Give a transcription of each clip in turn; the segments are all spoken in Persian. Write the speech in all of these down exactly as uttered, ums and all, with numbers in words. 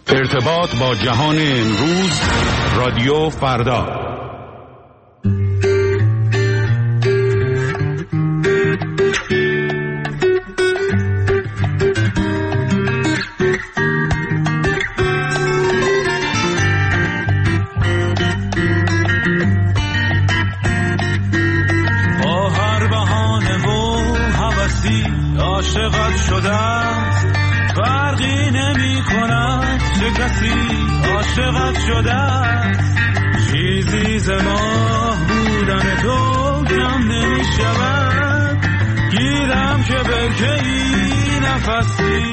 ارتباط با جهان امروز، رادیو فردا. با هر بهانه و هوسی عاشقت شدم، فرقی نمی کند چه کسی عاشقت شده است. چیزی ز ماه بودن تو کم نمی شود، گیرم که برکه ای نفسی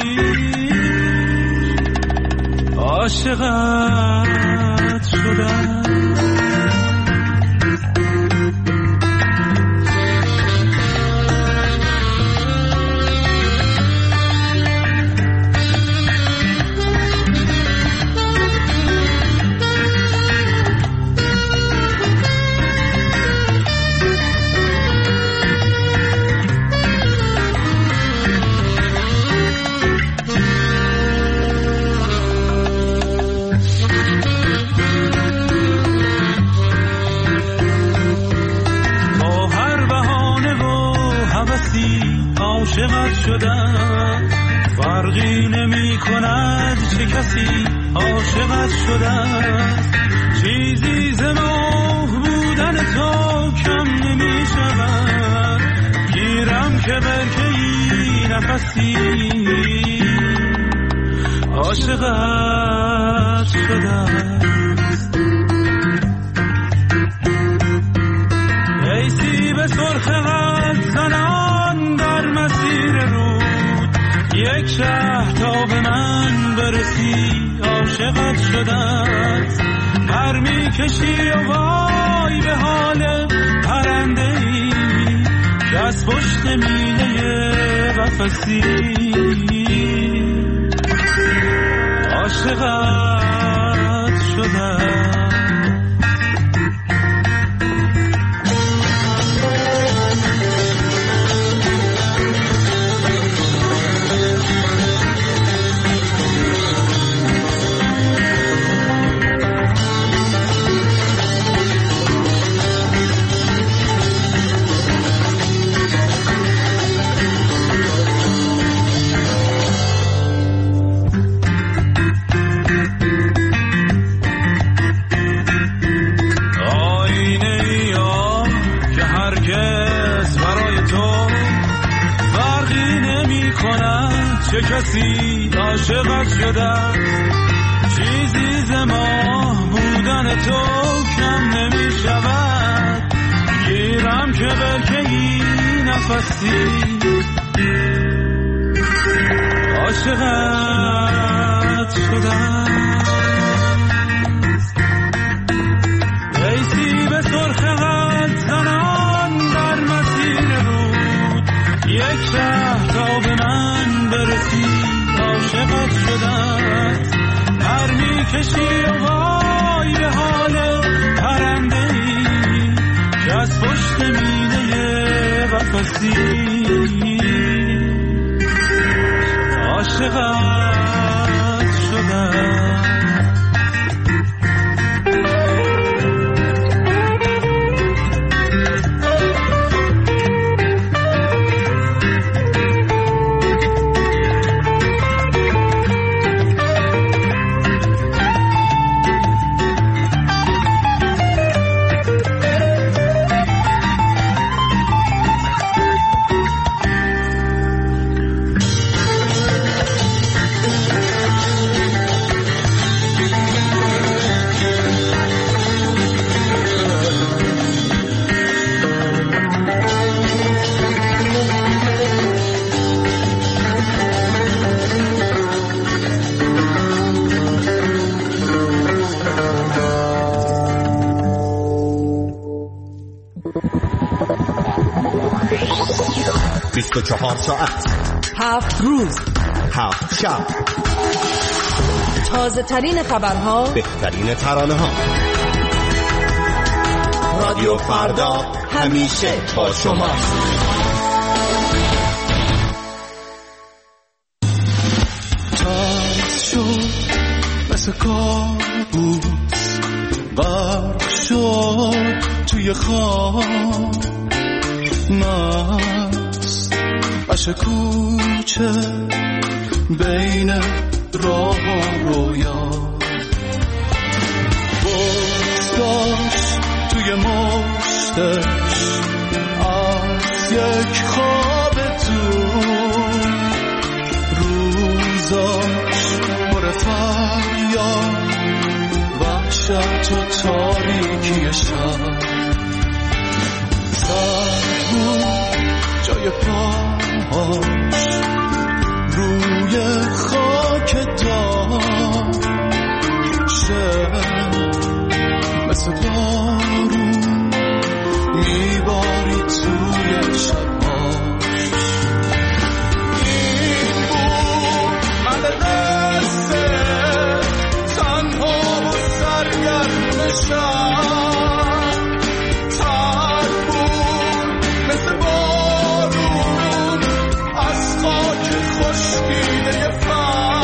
عاشقت شده است. عاشقت شدم، فرقی نمی کند چه کسی عاشقت شدم. چیزی ز ماه بودن تو کم نمی شود، گیرم که برکه ای نفسی عاشقت شدم. ای سیب سرخ قد زنان در مسیر رود، یک شهر تا به من برسی عاشقت شدت. پر می کشی و وای به حال پرنده ای که از پشت میله قفسی عاشقت شدت. چه کسی عاشقت شده، چیزی ز ماه بودن تو کم نمی شود، گیرم که برکه ای نفسی عاشقت شده. ای سیب سرخ قد زنان در مسیر رود، یک شهر تا به من برسی عاشقت شدت. پر می کشی و وای به حال پرنده ای که از پشت میله قفسی عاشقت شدت. بیست و چهار ساعت، هفت روز، هفت شب، تازه ترین خبرها، بهترین ترانه ها. رادیو فردا همیشه با شماست. تاز شد مثل کابوس غرق شد توی خواب مست عشق کوچه بین راه و رویا بگذاشت توی مشتش از یک خواب تو روزاش پر فریاد وحشت و تاریکی شب سر بود جای پاهاش روی خاک داشت مثل بارون میباری توی شباش این بود من قصه تنها و سرگرم شب تر بود مثل بارون از خاک خشکیده فر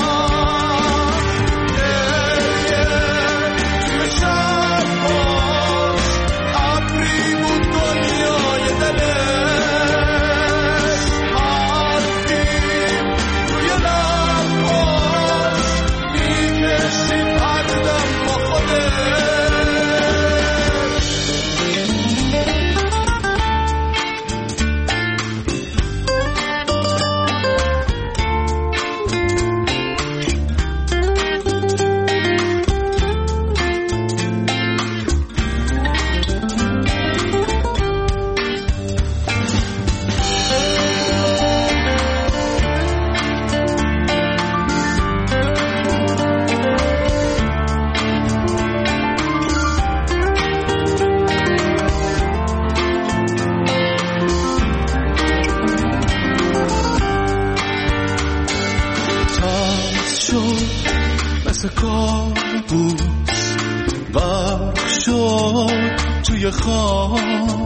توی خواب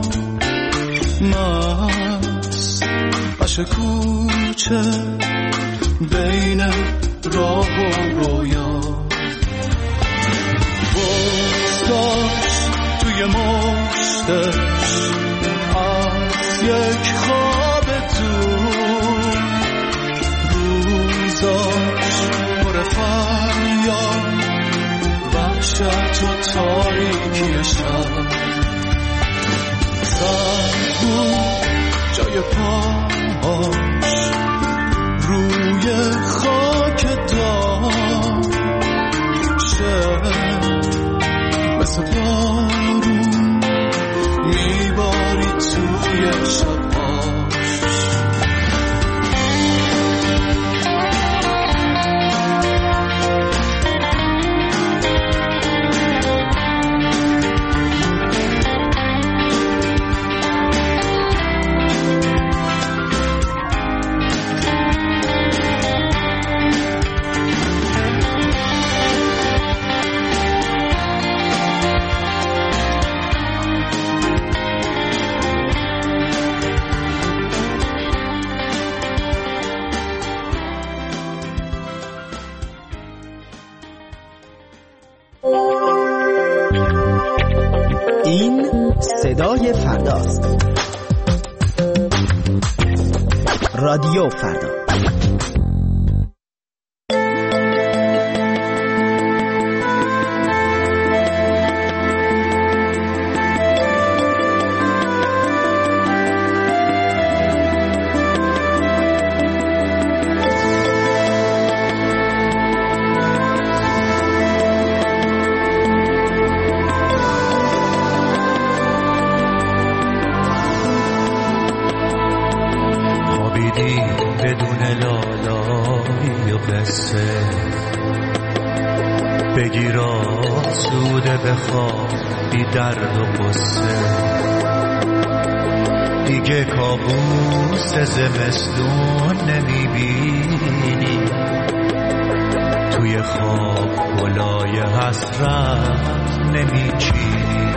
مست عشق کوچه بین راه و رویا بگذاشت توی مشتش از یک خواب تو روزاش پر فریاد وحشت و تاریکی شب سر بود جای پاهاش روی خاک داشت مثل بارون میباری توی شباش این صدای فرداست. رادیو فردا. بدون لالایی و قصه بگیر آسوده بخواب بی درد و قصه دیگه کابوس زمستون نمیبینی توی خواب گلای حسرت نمیچینی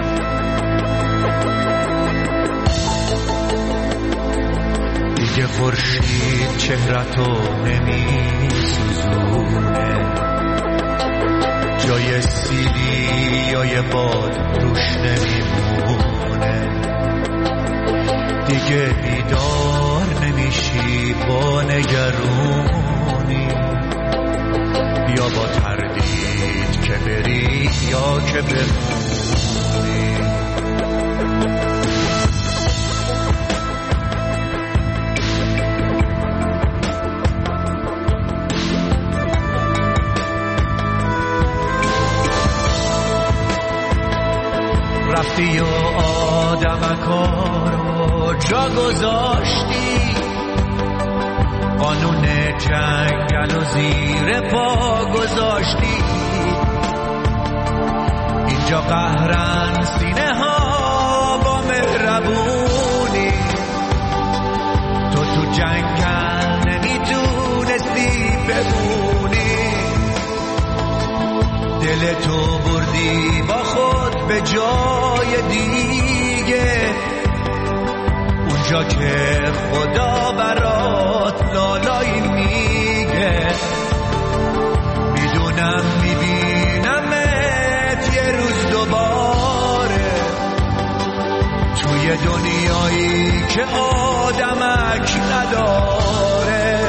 دیگه خورشید چهرتو نمی سوزونه جای سیلی یا یه باد روش نمیمونه، دیگه بیدار نمیشی با نگرونی، یا با تردید که بری یا که بمونی. رفتی و آدمکارو جا گذاشتی، قانون جنگل و زیر پا گذاشتی. اینجا قهرن سینه ها با مهربونی، تو تو جنگل نمیتونستی بمونی. دل تو بردی با خود به جای دیگه، اونجا که خدا برات لالایی میگه. میدونم میبینمت یه روز دوباره توی دنیایی که آدمک نداره.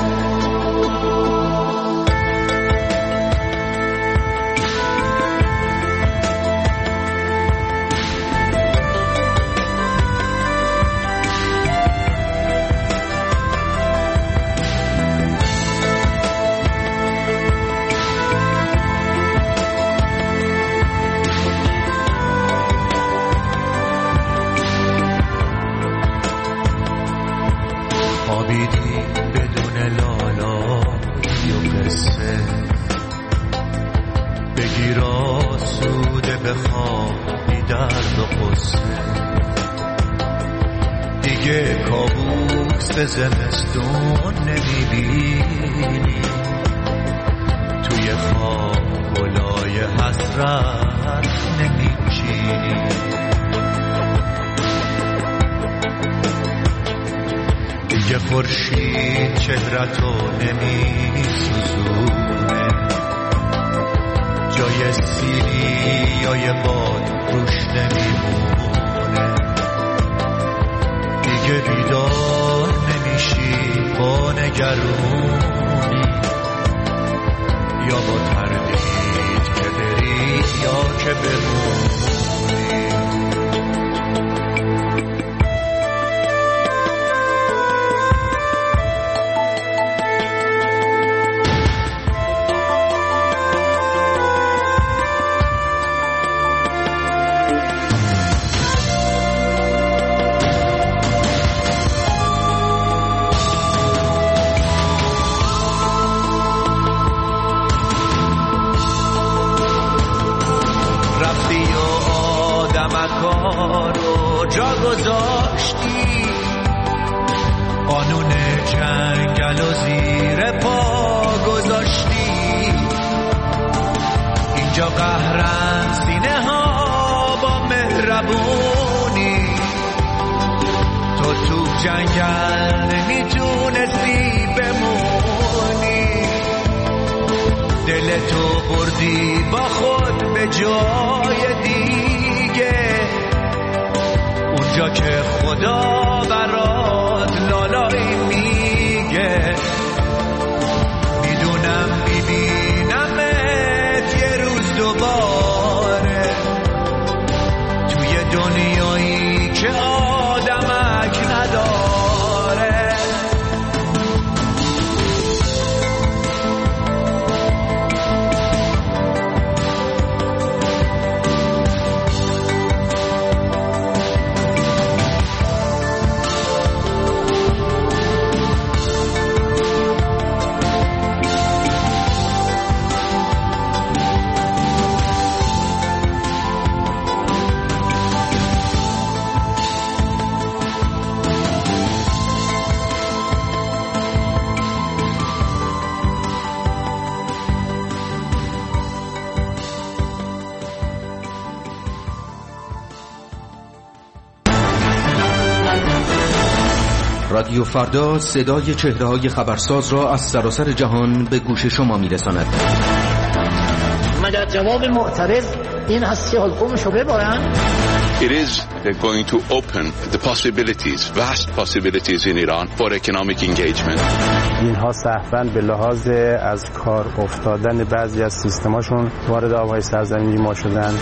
بدون لالا یا قصه، بگیر آسوده بخوابی درد و قصه. دیگه کابوس زمستون نمیبینی، توی خواب گلای حسرت نمیچینی. دیگه خورشید چهرتو نمی سوزونه، جای سیلی یا یه باد روش نمیمونه. دیگه بیدار نمیشی با نگرونی، یا با تردید که بری یا که بمونی. آدمکارو جا گذاشتی، قانون جنگل و زیر پا گذاشتی. اینجا قهرن سینه ها با مهربونی، تو تو جنگل نمیتونستی بمونی. دل تو بردی با خود به جای دیگه، اونجا که خدا برات لالایی میگه. میدونم میبینمت یه روز دوباره توی دنیایی که آدمک نداره. رادیو فردا صدای چهره‌های خبرساز را از سراسر جهان به گوش شما می‌رساند. و در جواب معترض این هست که حلقومشو ببرن. It is going to open the possibilities, vast possibilities in Iran for economic engagement. اینها صحباً به لحاظ از کار افتادن بعضی از سیستماشون وارد آبهای سرزمینی ما شدن.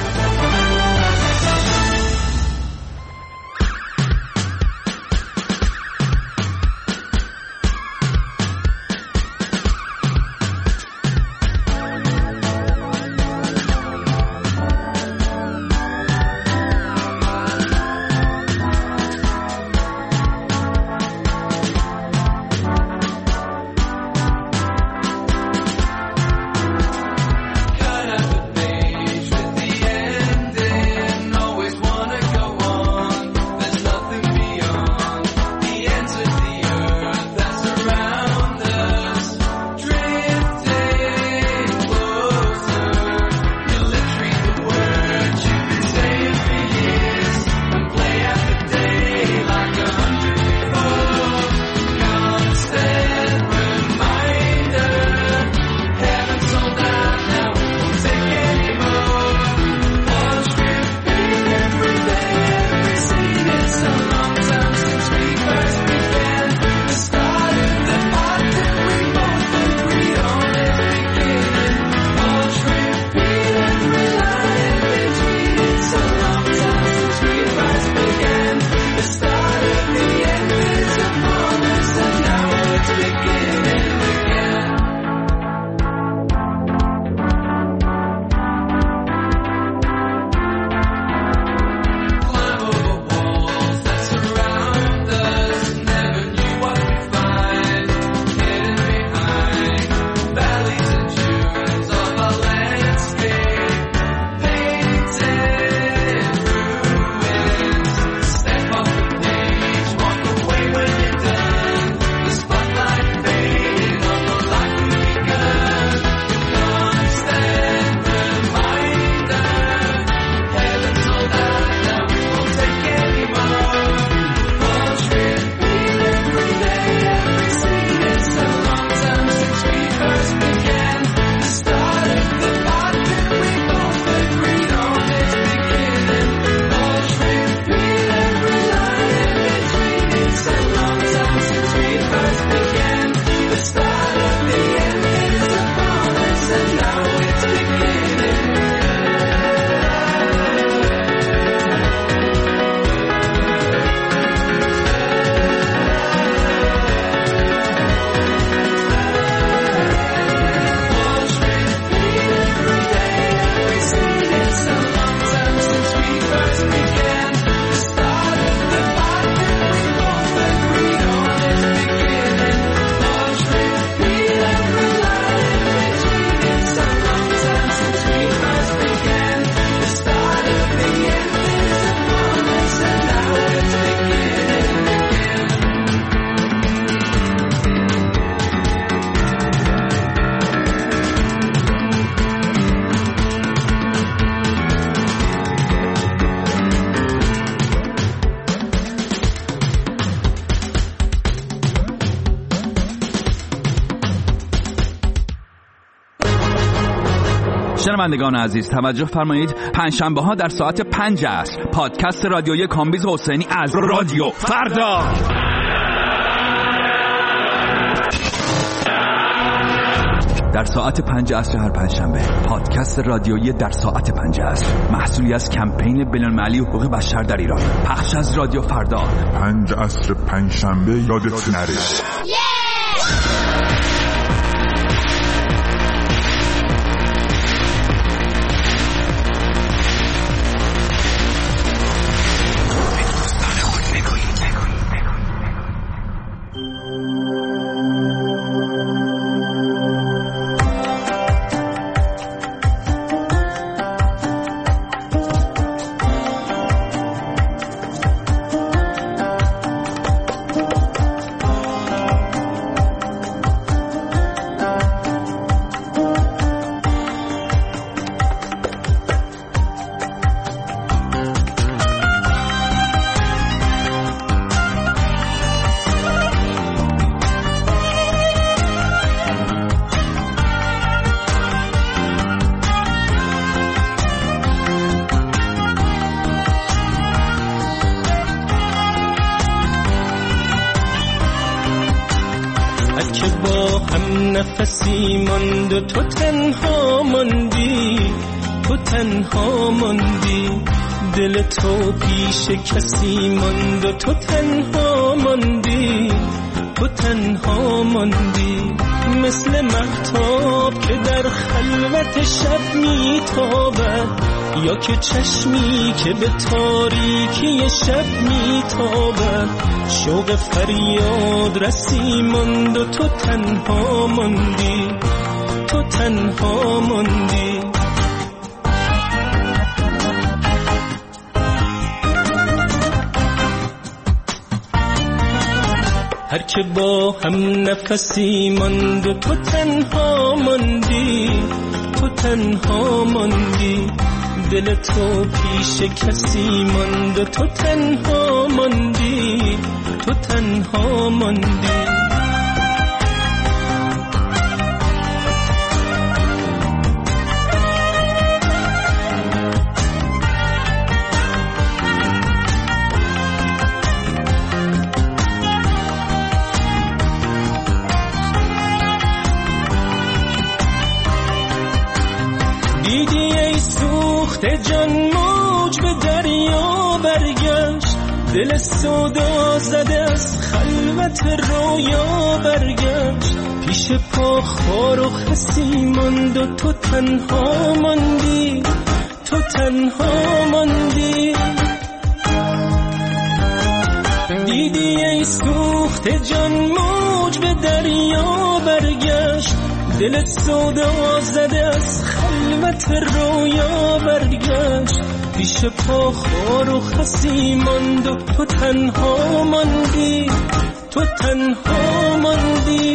شنوندگان عزیز توجه فرمایید، پنجشنبه ها در ساعت پنج عصر پادکست رادیویی کامبیز حسینی از رادیو فردا. در ساعت پنج عصر هر پنجشنبه پادکست رادیویی در ساعت پنج عصر محصولی از کمپین بین‌المللی حقوق بشر در ایران، پخش از رادیو فردا. پنج عصر پنجشنبه یادت نره. تو تنها ماندی، تو تنها ماندی، دل تو پیش کسی ماند و تو تنها ماندی، تو تنها ماندی، مثل مهتاب که در خلوت شب میتابد، یا که چشمی که به تاریکی شب میتابد، شوق فریاد رسی ماند و تو تنها ماندی، تو تنها ماندی. هر که با هم نفسی ماند و تو تنها ماندی، تو تنها ماندی، دل تو پیش کسی ماند و تو تنها ماندی، تو تنها ماندی. دیدی ای سوخته جان موج به دریا برگشت، دل سودا زده از خلوت رویا برگشت، پیش پا خار و خسی ماند و تو تنها ماندی، تو تنها ماندی. دیدی ای سوخته جان موج به دریا برگشت، دل سودا زده از خلوت رویا برگشت، پیش پا خار و خسی ماند و تو تنها ماندی، تو تنها ماندی.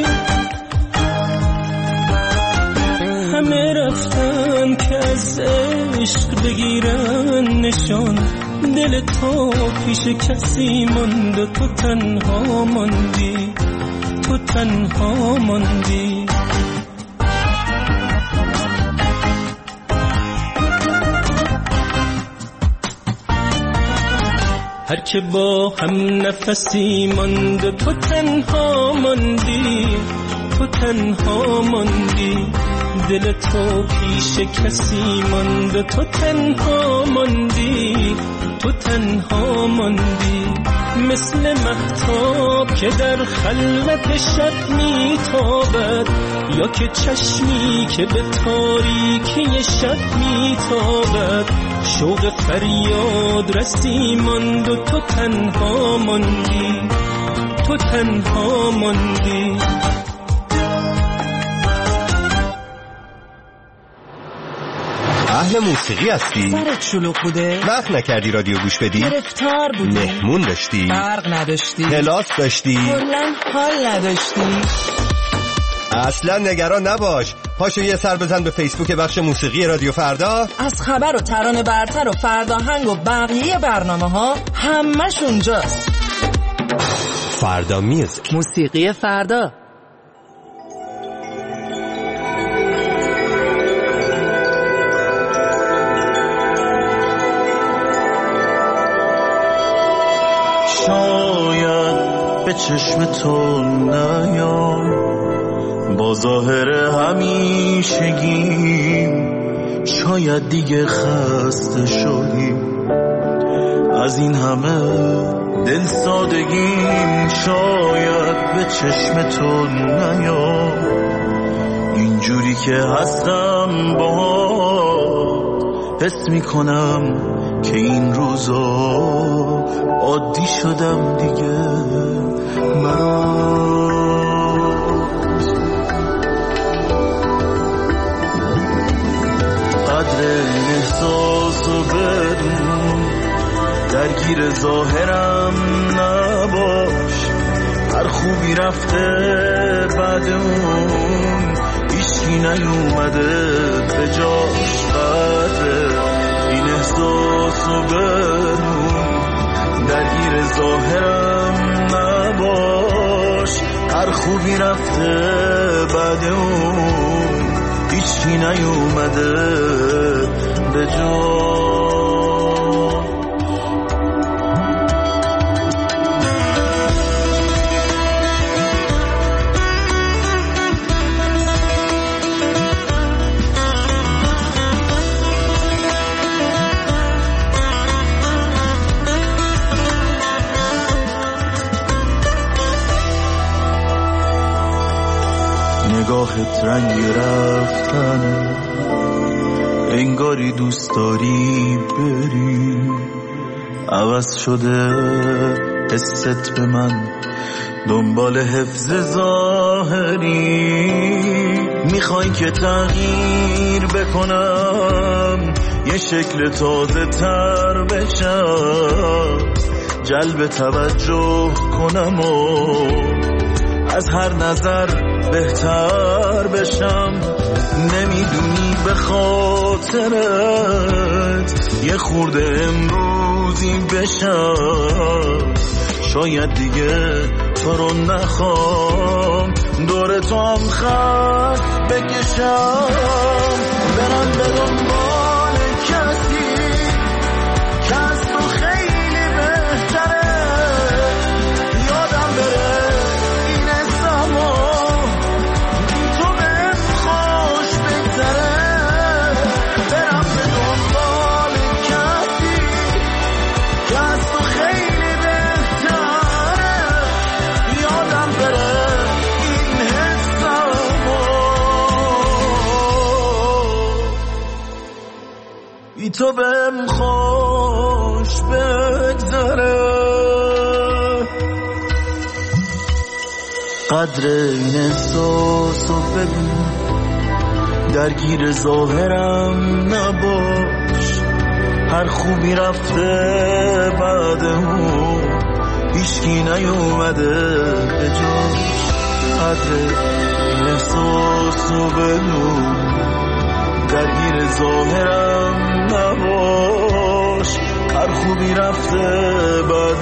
همه رفتن که از عشق بگیرن نشان، دل تو پیش کسی ماند و تو تنها ماندی، تو تنها ماندی. هر که با هم نفسی ماند تو تنها ماندی، تو تنها ماندی، دل تو پیش کسی ماند تو تنها ماندی، تو تنها ماندی، مثل مهتاب که در خلوت شب میتابد، یا که چشمی که به تاریکی شب میتابد، شوق فریاد رسی ماند و تو تنها ماندی، تو تنها ماندی. اهل موسیقی هستی؟ سرت شلوغ بوده؟ وقت نکردی رادیو گوش بدی؟ گرفتار بودی؟ مهمون داشتی؟ برق نداشتی؟ کلاس داشتی؟ کلاً حال نداشتی؟ اصلا نگران نباش، پاشو یه سر بزن به فیسبوک بخش موسیقی رادیو فردا. از خبر و ترانه برتر و فرداهنگ و بقیه برنامه ها همش اونجاست. فردا میوزیک، موسیقی فردا. شاید به چشم تو نیام با ظاهر همیشگیم، شاید دیگه خسته شدیم از این همه دل سادگیم. شاید به چشم تو نیام اینجوری که هستم باهات، حس میکنم که این روزا عادی شدم دیگه برات. قدر این احساسو بدون، درگیر ظاهرم نباش، هر خوبی رفته بعد اون هیچکی نیومده به جاش. قدر این احساسو بدون، درگیر ظاهرم نباش، هر خوبی رفته بعد اون هیچکی نیومده به جا. رنگ رفتن، انگاری دوست داری بری، عوض شده حست به من، دنبال حفظ ظاهری. میخوای که تغییر بکنم، یه شکل تازه تر بشم، جلب توجه کنم و از هر نظر بهتر بشم. نمیدونی به خاطرت یه خورده امروزی بشم، شاید دیگه تو رو نخوام، دور تو هم خط بکشم، برم به دنبال کسی که از تو خیلی بهتره، یادم بره این زمان بی تو بهم خوش بگذره، برم به دنبال کسی که از تو خیلی بهتره، یادم بره این حسم بی تو بهم خوش بگذره. قدر این احساسو ببین، درگیر ظاهرم نباش، هر خوبی رفته بعد اون هیچکی نیومده به جاش. قدر این احساسو ببین، درگیر ظاهرم نباش، هر خوبی رفته بعد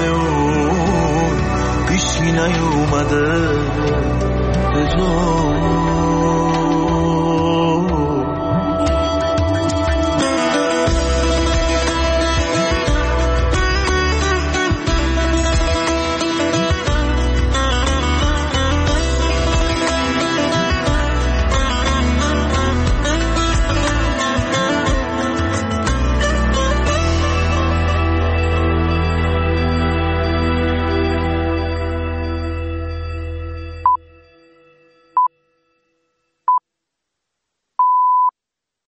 اون هیچکی نیومده به جاش.